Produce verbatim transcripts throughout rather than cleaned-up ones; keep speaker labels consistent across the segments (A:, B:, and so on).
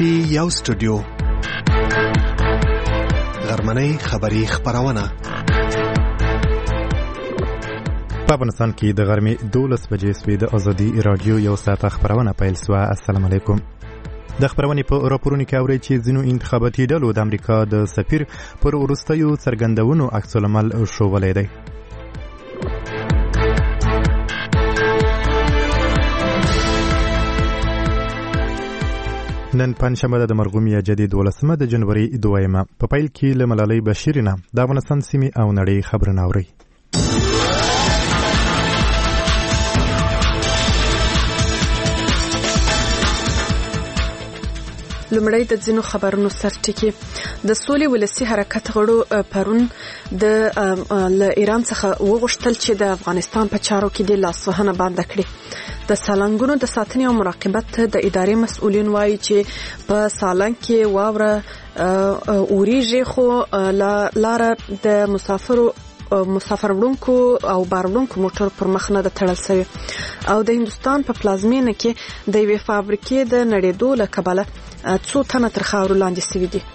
A: کې یو سټوډیو غرمنۍ خبری خبرونه
B: په افغانستان کې د غرمې دولس بجې سوي د ازادي رادیو یو ساعته خبرونه پیل شوه. السلام علیکم. د خبرونې په راپورونو کې اورئ چې ځینو انتخاباتي ډلو د امریکا د سفیر پر وروستیو څرګندونو عکس العمل ښوولی دی. نن پنجشنبه د مرغومي جدید ولسمه د جنوري دویمه. په پیل کې له ملالۍ بشیر نه د افغانستان سیمې او نړۍ خبرونه اورئ.
C: لومړی د ځینو خبرونو سرټکی. د سولې ولسی حرکت غړو پرون د له ایران څخه وغوښتل چې د افغانستان په چارو کې د لاسوهنه بند کړي. د سالنګونو د ساتنې او مراقبت د ادارې مسؤلین وایي چې په سالنګ کې واوره اوریږي، خو لاره د مسافرو مسافر وړونکو او بار وړونکو موټر پر مخ نه د تړل شوی. او د هندستان په پلازمینه کې د یوې فابریکې د نړېدو له کبله څو تنه تر خاورو لاندې شوي دي.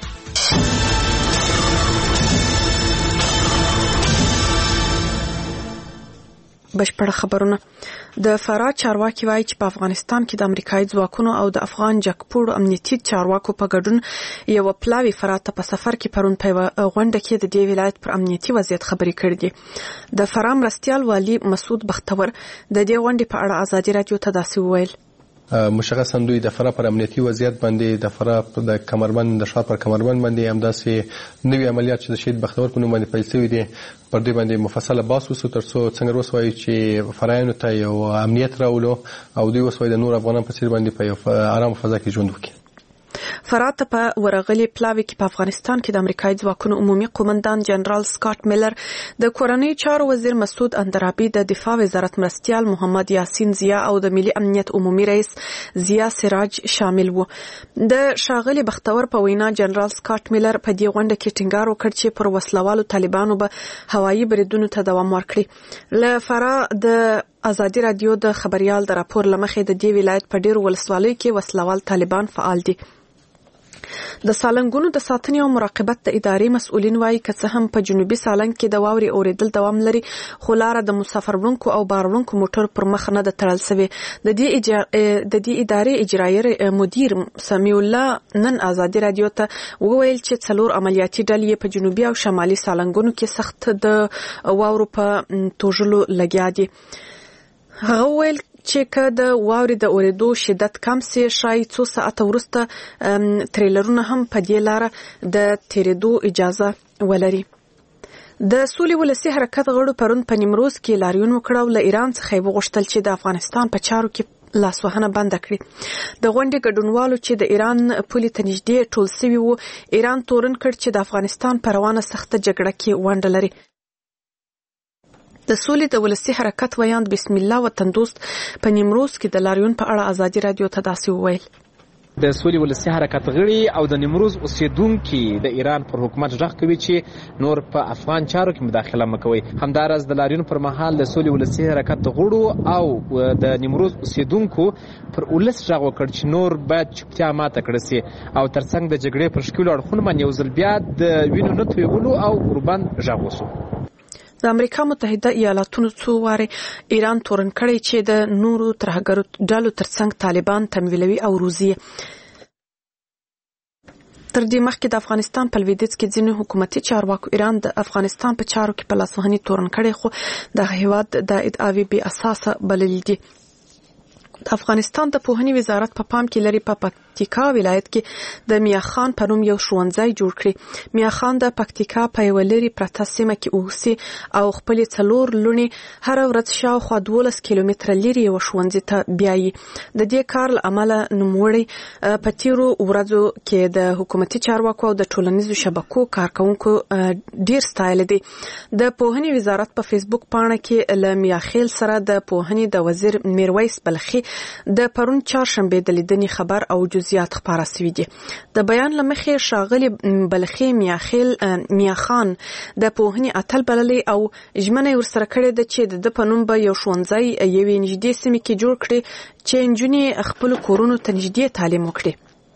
C: بشپړ خبرونه. د فراه چارواکي وایي چې په افغانستان کې د امریکایي ځواکونو او د افغان جګپوړو امنیتي چارواکو په ګډون یو پلاوی فراه ته په سفر کې پرون په غونډه کې د دې ولایت پر امنیتي وضعیت خبرې کړې دي. د فراه مرستیال والی مسعود بختور د دې غونډې په اړه ازادي رادیو ته داسې وویل:
D: مشخصا دوی د فراه پر امنیتي وضعیت باندې د فراه د کمربند د شاپ پر کمربند باندې همداسې نوي عملیات چې د شهید بختور په نوم باندې پیل شوي دي پر دې باندې مفصله بحث وشو ترڅو څنګه وسوي چې فرایانو ته یو امنیت راولو او دوی وسوي د نور افغانانو په څیر باندې په یو آرام فضا کې ژوند وکړي.
C: فراه ته په ورغلي پلاوي کې په افغانستان کې د امریکایي ځواکونو عمومي قومندان جنرال سکاټ میلر، د کورنۍ چارو وزیر مسعود اندرابي، د دفاع وزارت مرستیال محمد یاسین ضیا او د ملي امنیت عمومي رئیس ضیا سراج شامل وو. د ښاغلي بختور په وینا جنرال سکاټ میلر په دې غونډه کې ټینګار وکړ چې پر وسلوالو طالبانو به هوایي بریدونو ته دوام ورکړي. له فراه د ازادي رادیو د خبريال د راپور لمخې د دې ولایت په ډیرو ولسوالیو کې وسلوال طالبان فعال دي. د سالنګونو د ساتنې او مراقبت د ادارې مسؤلین وایي که څه هم په جنوبي سالنګ کې د واورې اوریدل دوام لري، خو لاره د مسافر وړونکو او بار وړونکو موټر پر مخ نه د تړل شوی. د دې اجر... د دې ادارې اجرایي مدیر سمیع الله نن ازادي رادیو ته وویل چې څلور عملیاتي ډلې په جنوبي او شمالي سالنګونو کې سخت د واورو په توژلو لګیا دي. هغه ویل چې که د واورې د اوریدو شدت کم سي، شاید څو ساعته وروسته تریلرونه هم په دې لاره د تیریدو اجازه ولري. د سولې ولسی حرکت غړو پرون په نیمروز کې لاریون وکړ او له ایران څخه وغوښتل چې د افغانستان په چارو کې لاسوهنه بند کړي. د غونډې ګډونوالو چې د ایران پولې ته نږدې ټول سوي وو، ایران تورن کړ چې د افغانستان په روانه سخته جګړه کې ونډه لري. د سولې د ولسی حرکت ویاند بسم الله وطن دوست په نیمروز کې د لاریون په اړه ازادي رادیو ته داسې وویل:
E: د سولې ولسی حرکت غړي او د نیمروز اوسیدونکو د ایران پر حکومت ځخ کوي چې نور په افغان چارو کې مداخله مکوي. همدارس د لاریون پر مهال د سولې ولسی حرکت غړو او د نیمروز اوسیدونکو پر ولس ځخ وکړ چې نور باید چوپتیا ماته کړي سي او ترڅنګ د جګړې پر شکل اړخونه باندې یو ځل بیا د وینو نه تویولو او قربان ځخ وسو.
C: د امریکا متحده ایالاتونو څو واره ایران تورن کړی چې د نورو ترهګرو ډلو ترڅنګ طالبان تمویلوي او روزي. تر دې مخکې د افغانستان په لویدیځ کې ځینې حکومتي چارواکو ایران د افغانستان په چارو کې په لاسوهنې تورن کړی، خو د هیواد د ادعاوې بې اساسه بللې دي. د افغانستان د پوهنې وزارت په پام کې لري په پکتیکا ولایت کې د میاخان په نوم یو ښوونځی جوړ کړي. میاخان د پکتیکا په یوه لرې پرته سیمه کې اوسي او خپلې څلور لوڼې هره ورځ شاوخوا دولس کیلومتره لرې یوه ښوونځي ته بیایي. د دې کار له امله نوموړی په تیرو ورځو کې د حکومتي چارواکو او د ټولنیزو شبکو کارکونکو ډیر ستایلی دی. د پوهنې وزارت په فیسبوک پاڼه کې له میاخیل سره د پوهنې د وزیر میرویس بلخي د پرون چهارشنبه د لیدنې خبر او جزئیات خبره شوي دي. د بیان لمخې ښاغلي بلخي میاخیل میاخان د پوهنې اتل بللې او ژمنه ورسره کړې ده چې د په نوم به یو ښوونځی یوې نږدې سیمې کې جوړ کړي چې نجونې خپل کورونو ته نږدې تعلیم وکړي.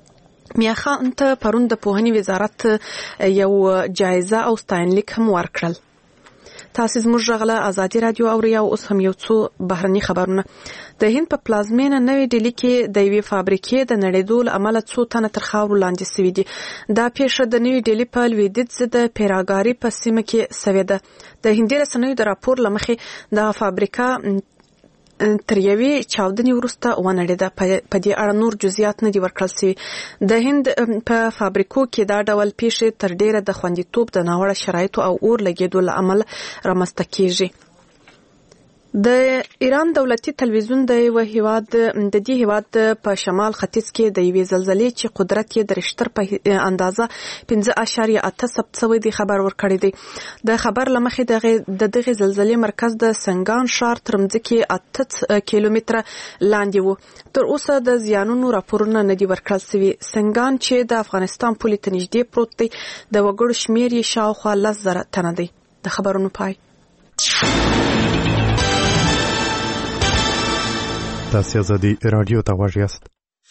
C: میاخان ته پرون د پوهنې وزارت یو جایزه او ستاینلیک هم ورکړل. تاسو زموږ غلا ازادي رادیو او ریاو اوس هم یو څو بهرني خبرونه. د هند په پلازمینه نوې ډیلی کې د یوې فابریکې د نړیدول عمله څو تنه تر خاورو لاندې سوي دي. دا پیښه د نوې ډیلی په لویدیځ د پیراګاری په سیمه کې سوې ده. د هندي رسنیو د راپور لمخې د فابریکا تر یوې چاودنې وروسته ونړېده. په دې اړه نور جزئیات نه دي ورکړل شوي. د هند په فابریکو کې دا ډول پیښې تر ډیره د خوندیتوب د ناوړه شرایطو او اور لګېدو له امله رامنځته کیږي. د ایران دولتي تلویزیون د یو هیواد د دې هیواد په شمال ختیځ کې د یوې زلزلې چې قدرت یې د ریشتر په اندازه پنځه اعشاریه اته ثبت شوی دی خبر ورکړی دی. د خبر لمخې د دغه زلزلې مرکز د سنگان ښار تر مځکې اته کیلومتره لاندې و. تر اوسه د زیانونو راپورونه نه دي ورکړل شوي. سنگان چې د افغانستان پولې ته نږدې پروت دی د وګړو شمیر یې شاوخوا لس زره تنه دی. د خبرونو پای.
B: تاسو ازادي رادیو ته غوږ یاست.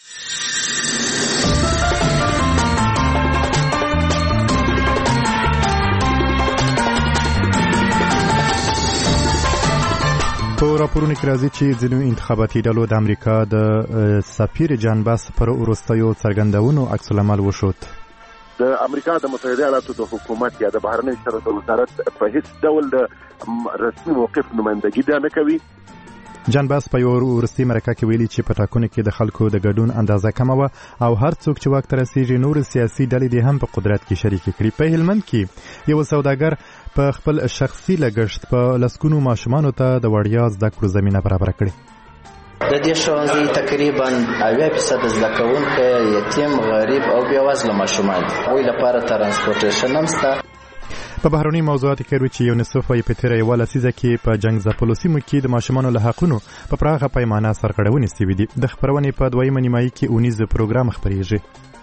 B: په راپورونو کې راځي چې ځینو انتخاباتي ډلو د امریکا د سفیر جان باس پر وروستیو څرګندونو عکس العمل وښود.
F: د امریکا د متحده ایالاتو د حکومت یا د بهرنیو چارو وزارت په هیڅ ډول د رسمي موقف نمائندګي نه کوي.
B: جان باس په یو وروستي مرکه کې ویلي چې په ټاکنو کې د خلکو د ګډون اندازه کمه وه او هر څوک چې واک ته رسیږي نور سیاسي ډلې دې هم په قدرت کې شریکې کړي. په هلمند کې یو سوداګر په خپل شخصي لګښت په لسګونو ماشومانو ته د وړیا زده کړو زمینه برابره کړې.
G: د دې ښوونځي تقریبا اویا فیصد زده کوونکي یتیم، غریب او بېوزله ماشومان دي. هغوی لپاره ترانسپورټیشن هم شته.
B: په بهرني موضوعاتو کې وروي چې یونیسف وايي په تېره یوه لسیزه کې په جنګ ځپلو سیمو کې د ماشومانو له حقونو په پراخه پیمانه سرغړونې سوي دي. د خپرونې په دویمه نیمایي کې اونیز پروګرام خپریږي.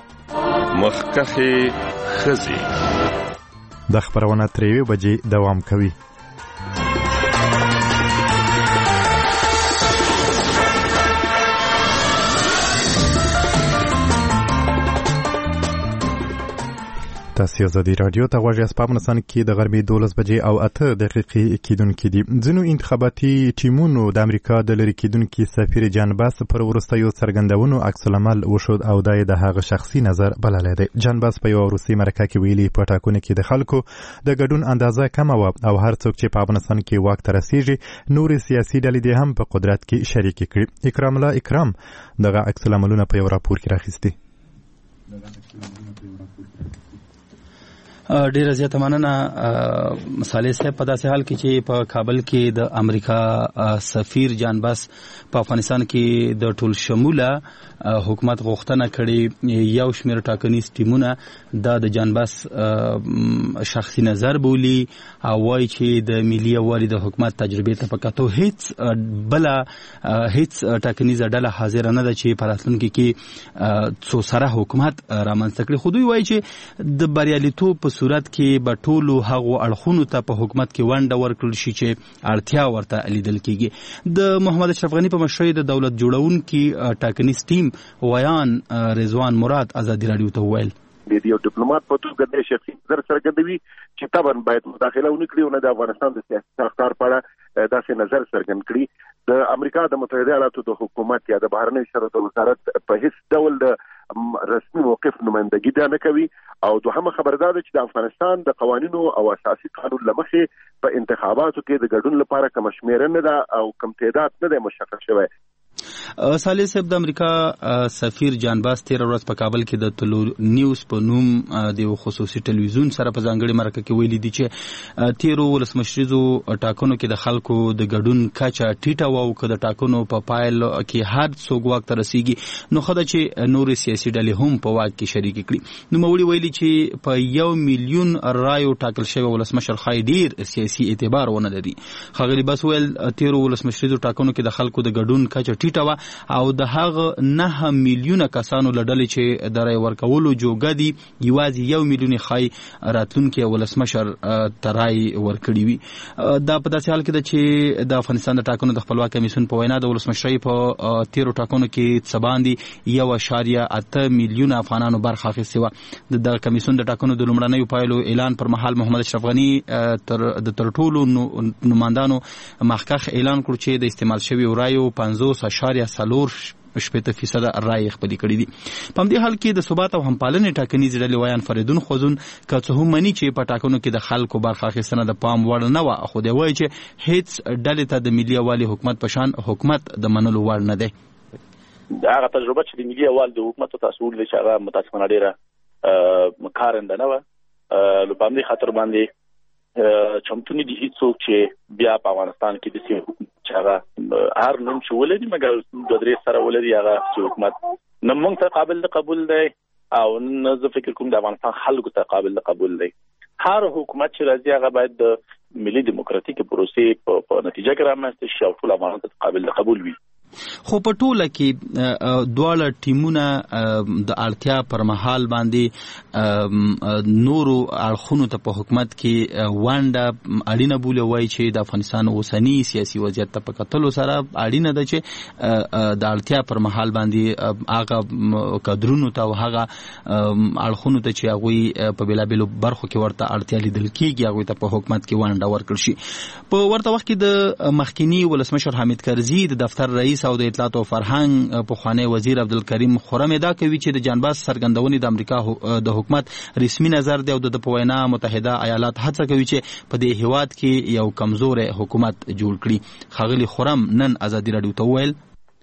H: مخکښې ښځې
B: د خپرونه تر یوې بجې دوام کوي. تاسو ازادي رادیو ته غوږ یاست. په افغانستان کې د غرمې دولس بجې او اته دقیقې کېدونکې دي. ځینو انتخاباتي ټیمونو د امریکا د لرې کېدونکي سفیر جان باس پر وروستیو څرګندونو عکس العمل وښود او دا یې د هغه شخصي نظر بللی دی. جان باس په یوه وروستي مرکه کې ویلي په ټاکنو کې د خلکو د ګډون اندازه کمه وه او هر څوک چې په افغانستان کې واک ته رسیږي نورې سیاسي ډلې دې هم په قدرت کې شریکې کړي. اکرام الله اکرام دغه عکس العملونه په یو راپور کې راخیستي.
I: ډیره زیاته مننه مصالح صاحب. په داسې حال کې چې په کابل کې د امریکا سفیر جان باس په افغانستان کې د ټول شموله حکومت غوښتنه کړې یو شمېر ټاکنیز ټیمونه دا د جان باس شخصي نظر بولي او وایي چې د ملي یووالي د حکومت تجربې ته په کتو هیڅ بله هیڅ ټاکنیزه ډله حاضره نه ده چې په راتلونکي کې څو سره حکومت رامنځته کړي. خو دوی وایي چې د بریالیتوب په صورت کې به ټولو هغو اړخونو ته په حکومت کې ونډه ورکړل شي چې اړتیا ورته لیدل کېږي. د محمد اشرف غني په مشرۍ د دولت جوړونکي ټاکنیز ټیم ویان رضوان مراد ازادي رادیو ته وویل
F: د یو ډیپلوماټ په توګه د شخصي نظر څرګندوي چې طبعا باید مداخله ونه کړي او نه د افغانستان د سیاسي ساختار په اړه داسې نظر څرګند کړي. د امریکا د متحده ایالاتو د حکومت یا د بهرنیو چارو د وزارت په هیڅ ډول د رسمي موقف نمائندګي نه کوي او دوهمه خبر دا ده چې د افغانستان د قوانینو او اساسي قانون لمخې په انتخاباتو کې د ګډون لپاره کوم شمېره نه ده او کوم تعداد نه دی مشخص شوی.
I: صالح صاحب د امریکا سفیر جان باس تیر ورځ په کابل کې د تلو نیوز په نوم د یو خصوصي ټلویزیون سره په ځانګړي مرکه کې ویلي دي چې تیرو ولسمشریزو ټاکنو کې د خلکو د ګډون کچه ټیټه وه او که د ټاکنو په پایل کې هر څوک واک ته رسیږي نو ښه ده چې نورې سیاسي ډلې هم په واک کې شریکې کړي. نوموړي ویلي چې په یو میلیون رایو ټاکل شوی ولسمشر ښایي ډېر سیاسي اعتبار ونه لري. ښاغلي باس ویل تیرو ولسمشریزو ټاکنو کې د خلکو د ګډون کچه ټیټه وه و او د هغه نه میلیونه کسانو لړل چې د رای ورکولو جوګه دي یوازې یو میلیون خای راتلونکي ولسمشر ترای ورکړي وي. دا په داسې حال کې ده چې د افغانستان د ټاکنو د خپلواک کمیسیون په وینا د ولسمشرۍ په تیرو ټاکنو کې څه باندې یو اشاریه اته میلیونه افغانانو برخه اخیستې وه. د کمیسیون د ټاکنو د لومړنیو پایلو اعلان پر مهال محمد اشرف غني تر د تر ټولو نمایندانو مخکخ اعلان کړ چې د استعمال شویو رایو پنځوس اشاریه څلور شپېته فیصده رای خپلې کړي دي. په همدې حال کې د ثبات او همپالنې ټاکنیزې ډلې ویان فریدون خوځون که څه هم مني چې په ټاکنو کې د خلکو برخه اخیستنه د پام وړ نه وه، خو دی وایي چې هیڅ ډلې ته د ملي یووالي حکومت په شان حکومت د منلو وړ نه دی.
J: هغه تجربه چې د ملي یووالي د حکومت تاسو ولري چې هغه متاسفانه ډېره کارنده نه وه. په همدې خاطر باندې چمتو نه دي هیڅوک چې بیا په افغانستان کې د سیمې حکومت چې هغه هر نوم چې ولري مګر دوه درې سره ولري هغه چې حکومت نه موږ ته قابل د قبول دی او نه زه فکر کوم د افغانستان خلکو ته قابل د قبول دی. هر حکومت چې راځي هغه باید د ملي دیموکراتیک پروسې په نتیجه کې رامنځته شي او ټول افغانان ته قابل د قبول وي.
I: خو په ټوله کې دواړه ټیمونه د اړتیا پر مهال باندې نورو اړخونو ته په حکومت کې ونډه اړینه بولي، وایي چې د افغانستان اوسنی سیاسي وضعیت ته په کتلو سره اړینه ده چې د اړتیا پر مهال باندې هغه کادرونو ته او هغه اړخونو ته چې هغوی په بېلابېلو برخو کې ورته اړتیا لیدل کېږي هغوی ته په حکومت کې ونډه ورکړل شي. په ورته وخت کې د مخکیني ولسمشر حامد کرزي د دفتر رئیس او د اطلاعات او فرهنګ پخوانی وزیر عبدالکریم خرم ادعا کوي چې د جانباز څرګندونې د امریکا د حکومت رسمي نظر دی او د په وینا متحده ایالات هڅه کوي چې په دې هیواد کې یو کمزور حکومت جوړ کړي. ښاغلي خرم نن ازادي راډیو ته وویل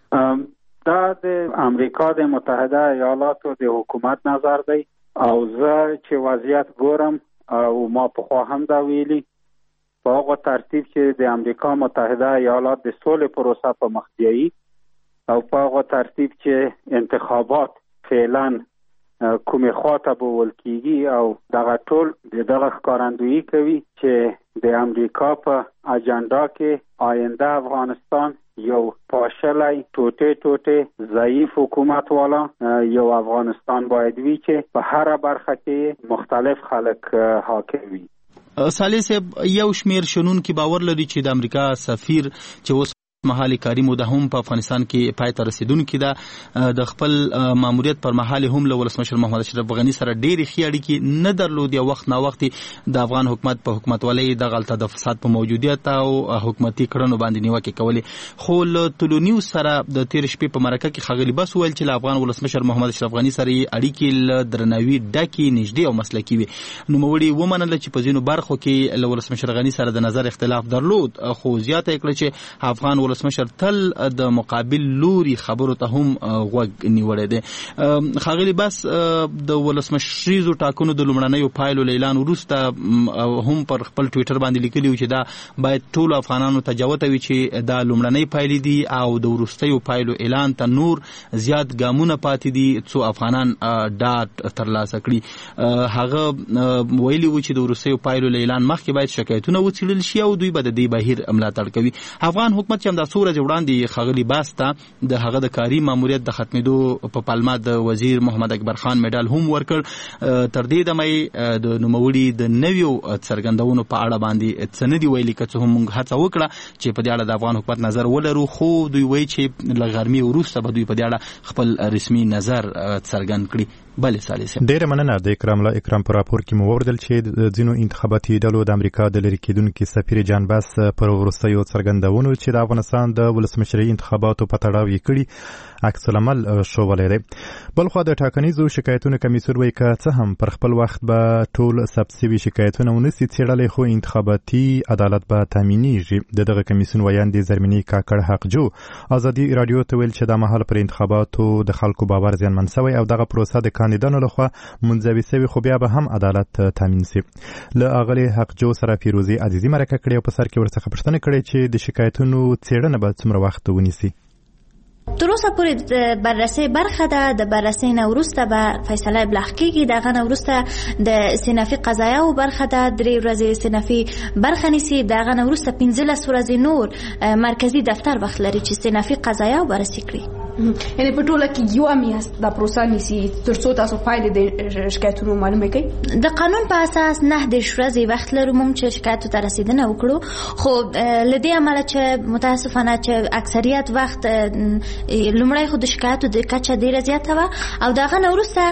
K: دا د امریکا د متحده ایالاتو د حکومت نظر دی او زه چې وضعیت ګورم او ما پخوا هم دا ویلي په هغه ترتیب چې د امریکا متحده ایالات د سولې پروسه په مخ بیایي او په هغه ترتیب چې انتخابات فعلا کومې خواته بول کیږي او دغه ټول د دغه ښکارندویي کوي چې د امریکا په اجنډا کې آینده افغانستان یو پاشلی ټوټې ټوټې ضعیف حکومت والا یو افغانستان باید وي چې په هر برخه کې مختلف خلک حاکم وي.
I: صالح صاحب یو شمیر شنونکي باور لري چې د امریکا سفیر چې اوس مهال کاری موده هم په افغانستان کې پای ته رسیدونکي ده د خپل ماموریت پر مهال هم له ولسمشر محمد اشرف غني سره ډېرې ښې اړیکې نه درلودې. وخت نا وخت د افغان حکومت په حکومتولۍ دغه هلته د فساد په موجودیت او حکومتي کړنو باندې نیوکې کولې. خو له ټولنیوز سره د تېرې شپې په مرکه کې ښاغلي بس وویل چې له افغان ولسمشر محمد اشرف غني سره یې اړیکې له درناوي ډکې نږدې او مسلکي وي. نوموړي ومنله چې په ځینو برخو کې له ولسمشر غني سره د نظر اختلاف درلود، خو زیاته یې کړه چې افغان ولسمشر تل د مقابل لوري خبرو ته هم غوږ نیولی دی. ښاغلي بس د ولسمشریزو ټاکنو د لومړنیو پایلو له اعلان وروسته هم پر خپل ټویټر باندې لیکلي و چې دا باید ټولو افغانانو ته جوته وي چې دا لومړنۍ پایلې دي او د وروستیو پایلو اعلان ته نور زیات ګامونه پاتې دي څو افغانان ډاډ ترلاسه کړي. هغه ویلي و چې د وروستیو پایلو له اعلان مخکې باید شکایتونه وڅېړل شي او دوی به د دې بهیر ملاتړ کوي. افغان حکومت چې همدا څو ورځې وړاندې ښاغلي باس ته د هغه د کاري ماموریت د ختمېدو په پلمه د وزیر محمد اکبر خان میډال هم ورکړ. تر دې دمه یې د نوموړي د نویو څرګندونو په اړه باندې څه نه دي ویلي، که څه هم موږ هڅه وکړه چې په دې اړه د افغان حکومت نظر ولرو، خو دوی وایي چې له غرمې وروسته به دوی په دې اړه خپل رسمي نظر څرګند کړي. بله صالح صاحب
B: ډیره مننه. د اکرام له اکرام په راپور کې مو ووردل چې د ځینو انتخاباتي ډلو د امریکا د لرې کېدونکي سفیر جان باس پر وروستیو څرګندونو چې د افغانستان د ولسمشرۍ انتخاباتو په تړاو یې کړي عکس العمل ښوولی دی. بلخوا د ټاکنیزو شکایتونو کمیسیون وایي که څه هم پر خپل وخت به ټول ثبت شوي شکایتونه ونسي څېړلی، خو انتخاباتي عدالت به تامینېږي. د دغه کمیسیون ویاندې زرمینې کاکړ حقجو ازادي راډیو ته ویل چې دا مهال پر انتخاباتو د خلکو باور زیانمن شوی او دغه پروسه د کاندیدانو لخوا منځوي شوي، خو بیا به هم عدالت تامین شي. له اغلې حقجو سره فیروزي عزیزي مرکه کړې او په سر کې ورڅخه پوښتنه کړې چې د شکایتونو څېړنه به څومره وخت ونیسي.
L: تر اوسه پورې د بررسي برخه ده. د بررسي نه وروسته به فیصله ابلاغ کیږي. دغه نه وروسته د استئنافي قضایاو برخه ده، درې ورځې استئنافي برخه نیسي. دغه نه وروسته پنځلس ورځې نور مرکزی دفتر وخت لري چې استئنافي قضایاو بررسي کړي.
M: یعنی په ټوله کې یو میاشت دا پروسه نیسي تر څو تاسو پایلې د شکایتونو معلومه کړئ.
L: د قانون په اساس نه د ورځې وخت لرو موږ چې شکایت ته رسیدنه وکړو، خو لدې عمله چې متاسفانه چې اکثریت وخت لومړی خو د شکایتو د کچه ډیره زیاته وه او دغه نه وروسته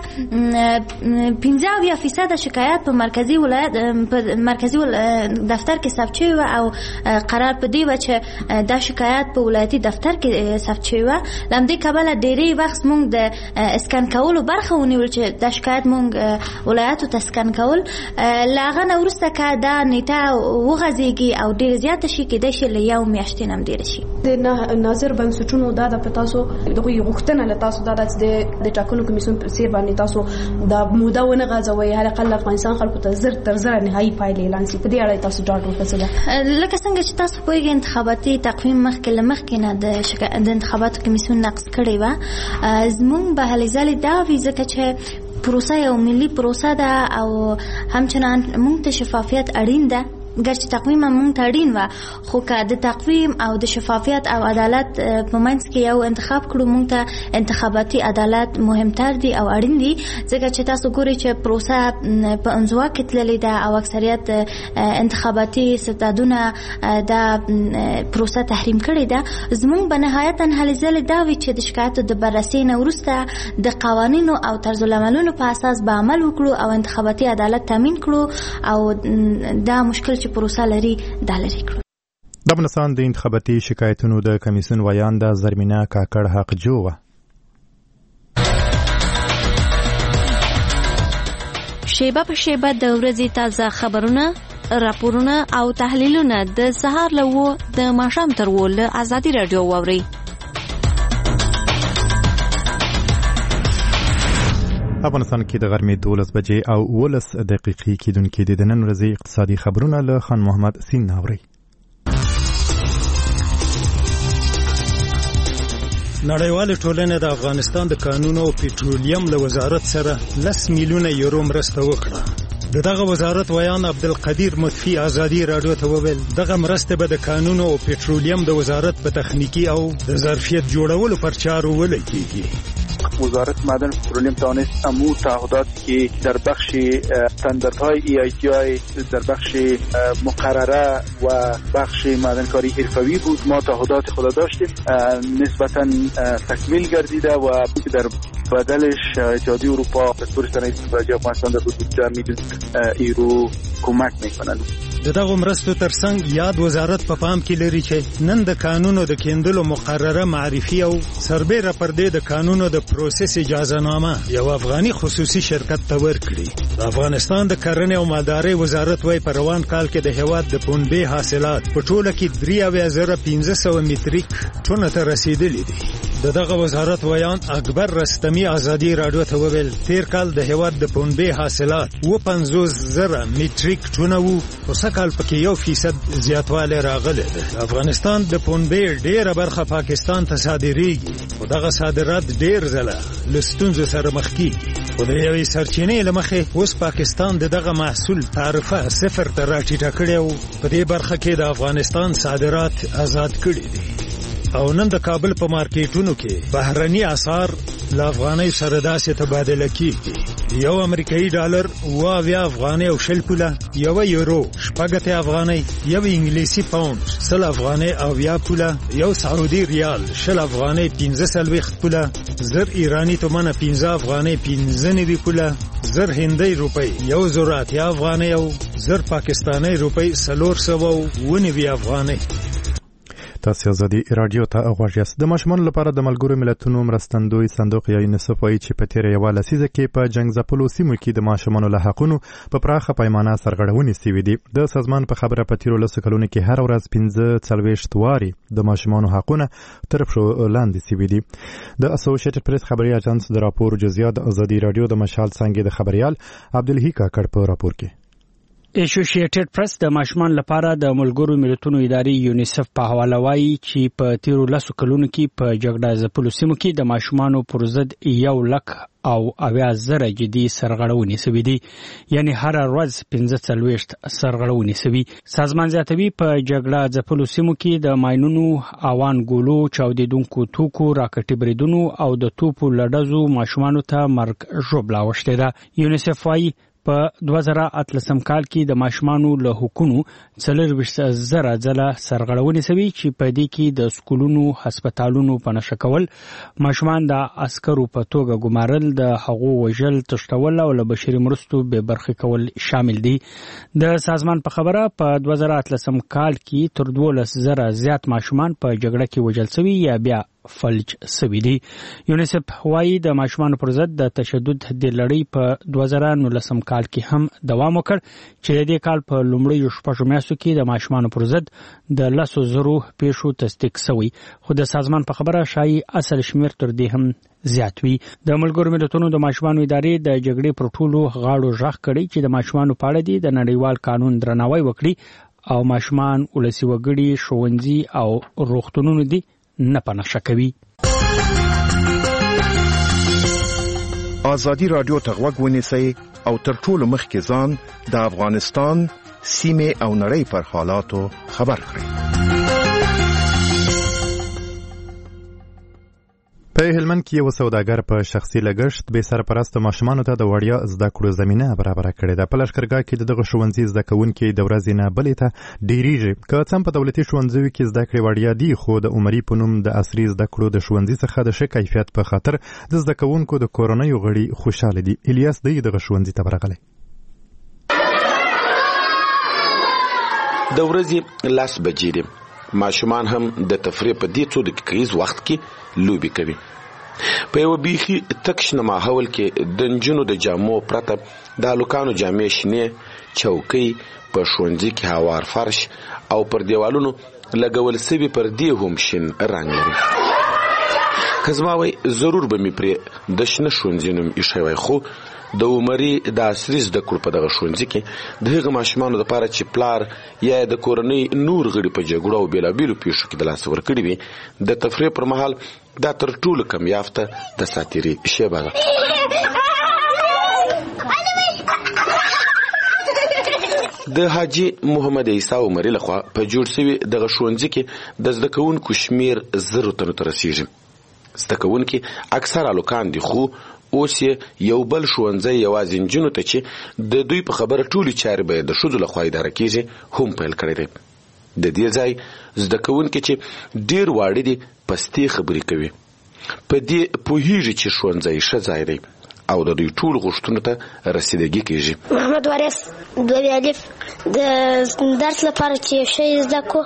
L: پنځه اویا فیصد شکایت په مرکزي ولایت په مرکزي دفتر کې ثبت شوی و او قرار په دې و چې دا شکایت په ولایتي دفتر کې ثبت شوی و. لمدې کبله ډېری وخت موږ د اسکان کولو برخه ونیول چې دا شکایت موږ ولایتو ته اسکان کول. له هغه نه وروسته که دا نیټه وغځېږي او ډېر زیاته شي کېدای شي له یو میاشتې نه هم ډېره شي.
M: د ناظر بنسټونو دا د په تاسو د هغوی غوښتنه له تاسو دا ده چې د ټاکنو کمیسیون په څېر باندې تاسو دا موده ونه غځوئ، هرقل افغانستان خلکو ته زر تر زره نهایي پایلې اعلان شي. په دې اړه تاسو ډاډ ورکړئ.
L: لکه څنګه چې تاسو پوهېږئ انتخاباتي تقویم مخکې له مخکې نه د انتخاباتو کمیسیون نقض کړی وه. زموږ به هلې ځلې دا وي ځکه چې پروسه یو ملي پروسه ده او همچنان موږ ته شفافیت اړین ده. ګرچې تقویم هم موږ ته اړین وه، خو که د تقویم او د شفافیت او عدالت په منځ کې یو انتخاب کړو، موږ ته انتخاباتي عدالت مهمتر دي او اړین دي. ځکه چې تاسو ګورئ چې پروسه په انزوا کې تللې ده او اکثریت انتخاباتي ستادونه دا پروسه تحریم کړې ده. زموږ به نهایتا هلې ځلې دا وي چې د شکایتو د بررسۍ نه وروسته د قوانینو او طرزالعملونو په اساس به عمل وکړو او انتخاباتي عدالت تامین کړو او دا مشکل چې پروسه لري دا لري کړو.
B: د افغانستان د انتخاباتي شکایتونو د کمیسیون ویان د زرمینه کاکړ حق جوه.
N: شیبه په شیبه د ورځې تازه خبرونه، راپورونه او تحلیلونه د سهار له وو د ماښام تر وو له ازادي راډیو واورئ.
B: افغانستان کې د غرمې دولس بجې او ولس دقیقې کېدونکې د نن ورځې اقتصادي خبرونه له خان محمد سین اورئ.
O: نړیواله ټولنه د افغانستان د کانونو او پټرولیم له وزارت سره لس میلیونه یورو مرسته وکړه. د دغه وزارت ویان عبدالقدیر مطفی ازادي راډیو ته وویل دغه مرسته به د کانونو او پټرولیم د وزارت په تخنیکی او د ظرفیت جوړولو پر چارو ولګیږي.
P: وزارت معدن و پترولیم توانست امو تعهدات که در بخش استانداردهای ای آی تی آی در بخش مقرره و بخش معدنکاری حرفه‌ای بود، ما تعهدات خود داشتیم نسبتا تکمیل گردیده و در بدلش اتحادیه اروپا دستور صنایع استخراجی افغانستان در حدود ده میلیون یورو کمک میکنند.
O: د دغه مرستو ترڅنګ یاد وزارت په پام کې لري چې نن د قانونو د کیندلو مقرره معرفي او سربېره پردې د قانونو د پروسس اجازه نامه یو افغاني خصوصي شرکت ته ورکړي. د افغانستان د کرنې او مالدارۍ وزارت وايي په روان کال کې د هیواد د پنبې حاصلات په ټوله کې درې اویا زره پنځه سوه متریک ټنو ته رسیدلي دي. د دغه وزارت ویان اکبر رستمی ازادي راډیو ته وویل تیر کال د هیواد د پنبې حاصلات اوه پنځوس زره متریک ټنه وو، خو سږکال پکې یو فیصد زیاتوالی راغلی دی. افغانستان د پنبې ډېره برخه پاکستان ته صادریږي، خو دغه صادرات ډېر ځله له ستونزو سره مخ کېږي. خو د یوې سرچینې له مخې اوس پاکستان د دغه محصول تعرفه صفر ته راټیټه کړې او په دې برخه کې د افغانستان صادرات آزاد کړي دي. او نن د کابل په مارکیټونو کې بهرني اسعار له افغانۍ سره داسې تبادله کېږي. یو امریکایي ډالر اوه اویا افغانۍ او شل پوله، یو یورو شپږ اتیا افغانۍ، یو انګلیسي پاوند سل افغانۍ او اویا پوله، یو سعودي ریال شل افغانۍ پنځه څلوېښت پوله، زر ایراني تومنه پنځه افغانۍ پنځه نوي پوله، زر هندۍ روپۍ یو زر اتیا افغانۍ او زر پاکستانۍ روپۍ څلور سوه اوه نوي افغانۍ.
B: تاسو ازادي رادیو ته غوږ یاست. د ماشومانو لپاره د ملګرو ملتونو مرستندوی صندوق یا یونیسف وایي چې په تیره یوه لسیزه کې په جنګ ځپلو سیمو کې د ماشومانو له حقونو په پراخه پیمانه سرغړونې سوي دي. د سازمان په خبره په تیرو لسو کلونو کې هره ورځ پنځه څلوېښت وارې د ماشومانو حقونه تر پښو لاندې سوي دي. د اسوسییټډ پریس خبري اژانس د راپور جزئیات د ازادي رادیو د مشال څانګې د خبريال عبدالحی کاکړ په راپور کې
Q: ایسوسییټډ پریس د ماشومان لپاره د ملګرو ملتونو ادارې یونیسف په حواله وایي چې په تیرو لسو کلونو کې په جګړه ځپلو سیمو کې د ماشومانو پر ضد یو لک او اویا زره جدي سرغړونې سوي دي، یعنی هر ورځ پنځه څلوېښت سرغړونې سوي. سازمان زیاتوي په جګړه ځپلو سیمو کې د ماینونو، اوان ګولو، چاودیدونکو توکو، راکټي بریدونو او د توپو لړزو ماشومانو ته مرګ ژوبله اوښتې ده. یونیسف وایي په دوه زره اتلسم کال کې د ماشومانو له حقونو څلرویشت زره ځله سرغړونې سوي چې په دې کې د سکولونو، هسپتالونو په نښه کول، ماشومان د عسکرو په توګه ګمارل، د هغو وژل، تښتول او له بشري مرستو بې برخې کول شامل دي. د سازمان په خبره په دوه زره اتلسم کال کې تر دولس زره زیات ماشومان په جګړه کې وژل سوي یا بیا فلج سوي دي. یونیسف وایي د ماشومانو پر ضد د تشدد د لړۍ په دوه زره نولسم کال کې هم دوام وکړ چې د دې کال په لومړیو شپږو میاشتو کې د ماشومانو پر ضد د لسو زرو پیښو تصدیق سوی، خو د سازمان په خبره شایي اصل شمیر تر دې هم زیات وي. د ملګرو ملتونو د ماشومانو ادارې د جګړې پر ټولو غاړو غږ کړی چې د ماشومانو په اړه دي د نړیوال قانون درناوی وکړي او ماشومان، ولسي وګړي، ښوونځي او روغتونونه دي نه په نقشه کوي.
R: ازادي راډیو ته غوږ ونیسئ او تر ټولو مخکې ځان د افغانستان سیمې او نړۍ پر حالاتو خبر کړئ.
B: په هلمند کې یو سوداګر په شخصي لګښت بې سرپرسته ماشومانو ته د وړیا زده کړو زمینه برابره کړې ده. په لښکرګاه کې دغه ښوونځي زده کوونکي د ورځې نه بلې ته ډېریږي. که څه هم په دولتي ښوونځیو کې زده کړې وړیا دي، خو د عمري په نوم د عصري زده کړو د ښوونځي څخه د ښه کیفیت په خاطر د زده کوونکو د کورنیو غړي خوشحاله دي. الیاس دی دغه ښوونځي ته ورغلی.
S: د ورځې لس بجې دي. ماشومان هم د تفریح په دې څو دقیقیز وخت کې لوبې کوي. په یو بیخي تک شنه ماحول کې د نجونو د جامو پرته د هلکانو جامې شنې، چوکۍ، په ښوونځي کې هوار فرش او پر دیوالونو لګول سوي پردې هم شین رنګ لري. که زما وای ضرور به مې پرې د شنه ښوونځي نوم ایښی وای، خو د عمري د عصري زده کړو په دغه ښوونځي کې د هغه ماشومانو دپاره چې پلار یا د کورنۍ نور غړي په جګړو او بېلابېلو پیښو کې د لاسه ورکړي وي، د تفریح پر مهال دا تر ټولو کم یافته د ساتیري شیبه ده. د حاجي محمد عیسی عمري لخوا په جوړ سوي دغه ښوونځي کې د زده کوونکو شمیر زرو تنو ته رسیږي. زده کوونکي اکثر هلکان دي، خو اوس یو بل ښوونځی یوازې نجونو ته چې د دوی په خبره ټولې چارې به د ښځو لخوا اداره کیږي هم پیل کړی دی. د دې ځای زده کوونکي چې ډېر واړه دي پستې خبرې کوي، په دې پوهیږي چې ښوونځی ښه ځای دی او د دوی ټولو غوښتنو ته رسیدګي کیږي.
T: محمد وارث دوی الف د درس لپاره چې شی زده کو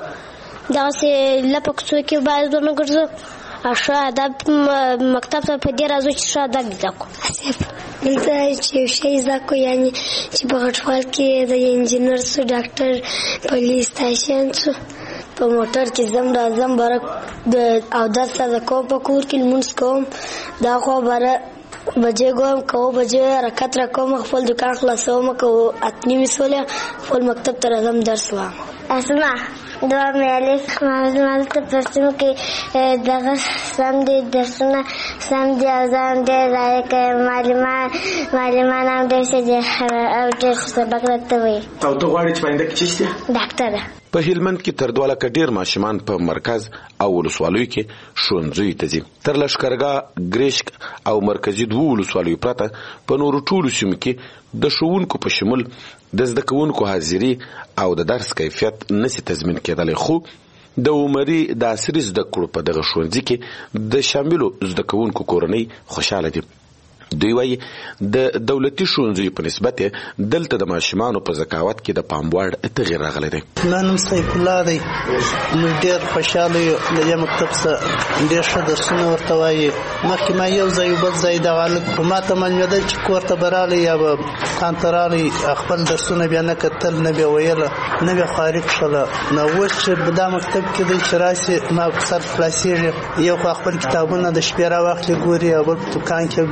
T: دغسې لپه کوڅو کې باید ونه ګرځو، ښه ادب مکتب ته په دې راځو چې ښه ادب زده کو.
U: دلته چې شی زده کو، یعنی چې په غټوال کې د انجینر سو، ډاکټر، پولیس، تاشیان سو. په موټر کې زم راځم بره د او درس زده کوم، په کور کې لمونځ کوم، دا خو بره بجې ګورم که اوه بجې رکعت راکوم، خپل دوکان خلاصوم، که اته نیمې سولې خپل مکتب ته راځم درس وایم.
T: اسمع دوه مې الف مالته په سیمو کې دغه سم دي، درسونه سم دي او ځان ډېر لایق معلمان معلمان هم ډېر ښه دي او ډېر ښه سبق راته وایي.
S: او ته غواړې چې په آینده کې څه شې؟
T: ډاکټره.
S: په هلمند کې تر دوه لکه ډېر ماشومان په مرکز او ولسوالیو کې ښوونځیو ته ځي. تر لښکرګاه، ګرشک او مرکزي دوو ولسوالیو پرته په نورو ټولو سیمو کې د ښوونکو په شمول د زده کوونکو حاضري او د درس کیفیت نشي تضمین کېدلی، خو د عمري د عصري زده کړو په دغه ښوونځي کې د شاملو زده کوونکو کورنۍ خوشحاله دي. دوی وایي د دولتي ښوونځیو په نسبت دلته د ماشومانو په ذکاوت کې د پام وړ تغیر راغلی دی.
V: ما نوم سیف الله دی. موږ ډېر خوشحاله یو له دې مکتب څخه ډېر ښه درسونه ورته وایي. مخکې ما یو ځای بل ځای دغه هلک په ما ته معلومېدل چې کور ته به راغلی یا به خان ته راغلی، خپل درسونه بیا نه کتل، نه بیا ویله، نه بیا خواري کښله. نو اوس چې په دا مکتب کې دی چې راسي ما په سر خلاصېږي، یو خوا خپل کتابونه د شپې راواخلي ګوري او بل په دوکان کې ګوري او بل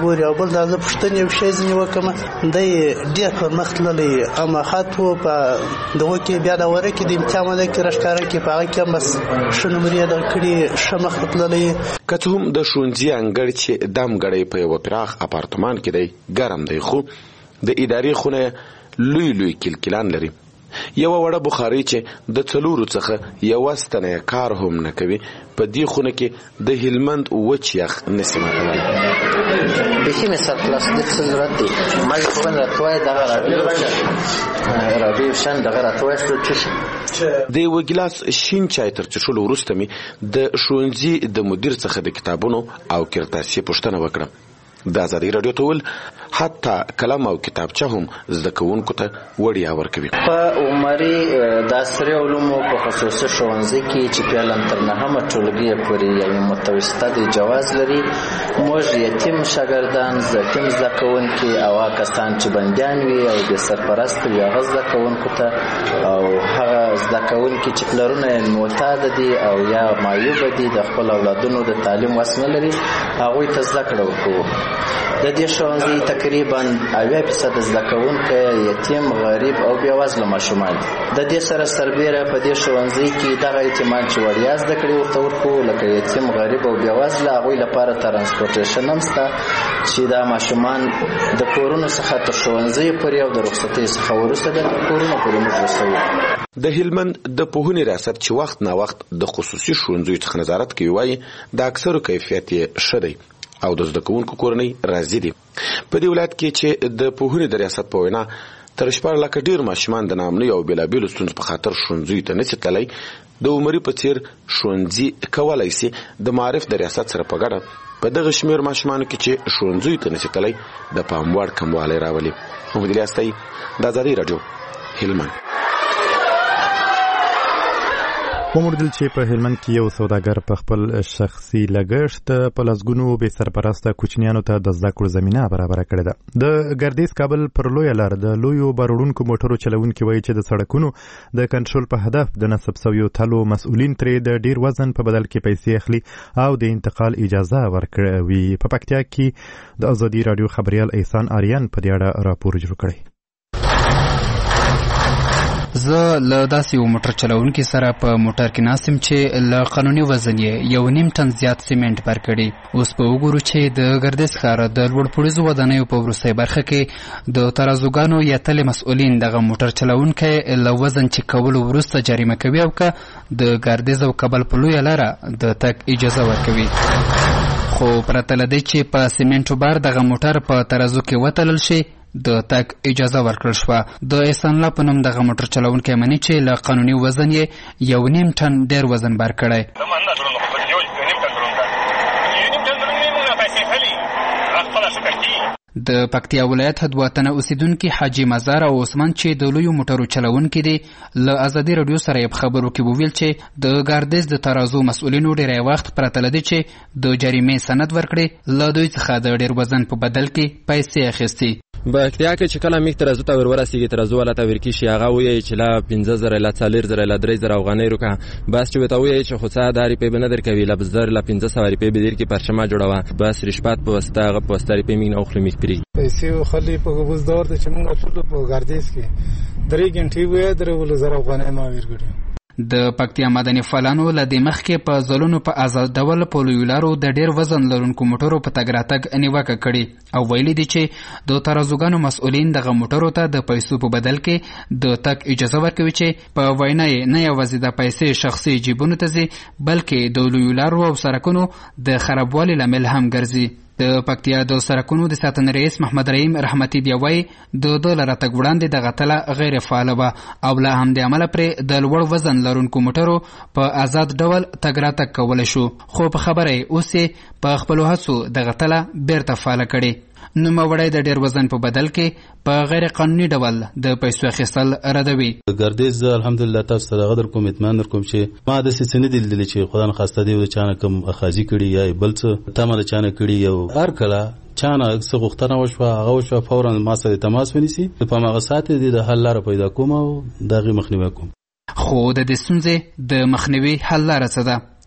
V: ډول دا زه پوښتنې یو شی ځینې وکړم دی ډېر پرمخ تللی اما خط و په دغو کې بیا د وره کې د امتحان وده کې راښکاره کې په هغه کې هم بس ښه نمرې یې دغه کړي ښه مخ ته تللی.
S: که څه هم د ښوونځي انګړ چې دمګړی په یوه پراخ اپارتمان کې دی ګرم دی خو د ادارې خونه لوی لوی کلکلان لري. یوه وړه بخارۍ چې د څلورو څخه یوه ستنه یې کار هم نه کوي په دې خونه کې د هلمند وچ یخ نسي ماتولی.
G: بیخي مې سر خلاصېدل څه ضرورت دی ما چې خو راته دغه راډیو راډیو شان دغه راته وایي څه
S: د یوه ګیلاس شین چای تر څښلو وروسته مې د ښوونځي د مدیر څخه د کتابونو او کرتاسي پوښتنه وکړه. د ازادي راډیو ټول حتی قلم او کتابچه هم زده کوونکو ته وړیا ورکوي.
G: په عمري د عصري علومو په خصوصي ښوونځي کې چې پیلن تر نهمه ټولګي پورې یوې متوسطه د جواز لري موږ یتیم شاګردان یتیم زده کوونکي او هغه کسان چې بندیان وي او بې سرپرست وي هغه زده کوونکو ته او هغه زده کوونکي چې پلرونه یې معتاده دي او یا معیوبه دي د خپل اولادونو د تعلیم وس نه لري هغوی ته زده کړه ورکوو. د دې ښوونځي تقریبا اویا فیصد زده کوونکي یتیم غریب او بېوزله ماشومان دي. د دې سره سربیره په دې ښوونځي کې دغه یتیمان چې وړیا زده کړې ورته ورکوو لکه یتیم غریب او بېوزله هغوی لپاره ترانسپورټیشن هم شته چې دا ماشومان د کورونو څخه تر ښوونځیو پورې او د رخصتۍ څخه وروسته د کورونو پورې موږ رسوو.
S: د هلمند د پوهنې ریاست چې وخت نا وخت د خصوصي ښوونځیو څخه نظارت کوي وایي د اکثرو کیفیت یې ښه دی او د زده کوونکو کورنۍ راضي دي. په دې ولایت کې چې د پوهنې د ریاست په وینا تر شپږ لکه ډېر ماشومان د ناامنۍ او بېلابېلو ستونزو په خاطر ښوونځیو ته نشي تللی د عمري په څېر ښوونځي کولی سي د معارف د ریاست سره په ګډه په دغه شمېر ماشومانو کې چې ښوونځیو ته نشي تللی د پام وړ کموالی راولي. محمد الیاس د ازادي راډیو هلمند.
B: وموندل چې په هلمند کې یو سوداګر په خپل شخصي لګښت په لسګونو بې سرپرسته کوچنیانو ته د زده کړو زمینه برابره کړې ده. د ګردیز کابل پر لویه لار د لویو باروړونکو موټرو چلوونکي وایي چې د سړکونو د کنټرول په هدف د نصب سویو تلو مسؤلین ترې د ډیر وزن په بدل کې پیسې اخلي او د انتقال اجازه ورکوي. په پکتیا کې د ازادي راډیو خبريال احسان آریان په دې اړه راپور جوړ کړی.
A: زه له داسې یو موټر چلوونکي سره په موټر کې ناست یم چې له قانوني وزن یې یو نیم ټن زیات سیمنټ بر کړي. اوس به وګورو چې د ګردیز ښار د لوړپوړیزو ودانیو په وروستۍ برخه کې د ترازوګانو یا تلې مسؤلین دغه موټر چلوونکی له وزن چې کولو وروسته جریمه کوي او که د ګردیز او کابل په لویه لاره د تګ اجازه ورکوي. خو پرته له دې چې په سیمنټو بار دغه موټر په ترازو کې وتلل شي د تګ اجازه ورکړل شوه. د احسان الله په نوم دغه موټر چلوونکی مني چې له قانوني وزن یې یو نیم ټن ډېر وزن بار کړی. د پکتیا ولایت دوه تنه اوسیدونکي حاجي مزار او عثمان چې د لویو موټرو چلوونکي دي له ازادي راډیو سره یې په خبرو کې وویل چې د ګاردیز د ترازو مسؤلینو ډېری وخت پرته له دې چې د جریمې سند ورکړي له دوی څخه د ډېر وزن په بدل کې پیسې اخیستي.
D: پکتیا کې چې کله میک ترازو ته ورورسېږي ترازو والا ته ورکړي شي هغه وایي چې لا پنځه زره لا څلور زره لا درې زره افغانۍ روکه بس چې ورته وایي چې خو څه دا روپۍ به نه درکوي لا زر لا پنځه سوه روپۍ به درکړي پرچمه جوړوه بس رشوت په واسطه هغه په واسطه روپۍ میږ نه اخلي میک پرېږدي.
W: پیسې خلي په بزدار ته چې موږ ټول په ګردیز کې درې ګنټې وې درې ولې زره افغانۍ ما ورکړي.
A: د پکتیا مدني فعالانو له دې مخکې په ځلونو په آزاد ډول په لویو لارو د ډېر وزن لرونکو موټرو په تګ راتګ نیوکه کړې او ویلي دي چې د ترازوګانو مسؤلین دغه موټرو ته د پیسو په بدل کې د تګ اجازه ورکوي چې په وینا یې نه یوازې د پیسې شخصي جیبونو ته ځي بلکې د لویو لارو او سړکونو د خرابوالي لامل هم ګرځي. د پکتیا د سړکونو د ساتنې رئیس محمد رحیم رحمتي بیا وایي د ده له راتګ وړاندې دغه تله غیر فعاله وه او له همدې امله پرې د لوړ وزن لرونکو موټرو په آزاد ډول تګ راتګ کولی شو خو په خبره یې اوس یې په خپلو هڅو دغه تله بیرته فعاله کړې. نوموړی د ډېر وزن په بدل کې په غیر قانوني ډول د پیسو اخیستل ردوي.
X: ګردیز الحمدلله تاسو ته دغه در کوم اطمینان در کوم چې ما داسې څه نه دي لیدلي چې خدای نخواسته دی د چا نه کوم اخاذي کړي یا بل څه تمه د چا نه کړي یو هر کله چا نه څه غوښتنه وشوه هغه وشوه فورا ما سره تماس ونیسي په هماغه ساعت یې د حل لاره پیدا کوم او د هغې مخنیوی کوم.
A: خو د دې ستونزې د مخنیوي حل لاره څه ده؟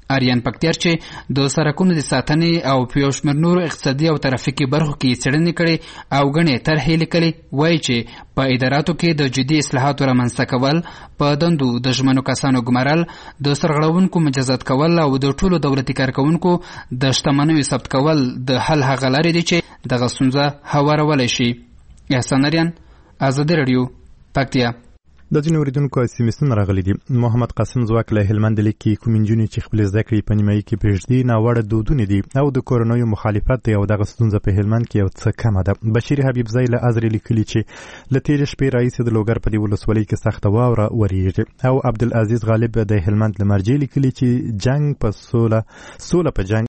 A: آریان پکتیار چې د سرکونو د ساتنې او په یو شمېر نورو اقتصادي او ترافیکي برخو کې څېړنې کړې او ګڼې طرحې لیکلې وایي چې په اداراتو کې د جدي اصلاحاتو رامنځته کول، په دندو د ژمنو کسانو ګمارل، د سرغړونکو مجازات کول او د ټولو دولتي کارکوونکو د شتمنیو ثبت کول د حل هغه لارې دي چې دغه ستونزه هوارولی شي. احسان اریان، ازادي راډیو، پکتیا.
B: د ځینو اوریدونکو اسیمسونه راغلي دي. محمد قاسم ځواک له هلمند لیکي کوم نجونې چې خپل زده کړې په نیمایي کې پرېږدي ناوړه دودونه دي او د کورنیو مخالفت دی او دغه ستونزه په هلمند کې یو څه کمه ده. بشیر حبیبزی له ازرې لیکلي چې له تېرې شپې راهیسې د لوګر په دې ولسوالۍ کې سخته واوره ورېږي. او عبدالعزیز غالب د هلمند له مرجې لیکلي چې جنګ په سوله سوله په جنګ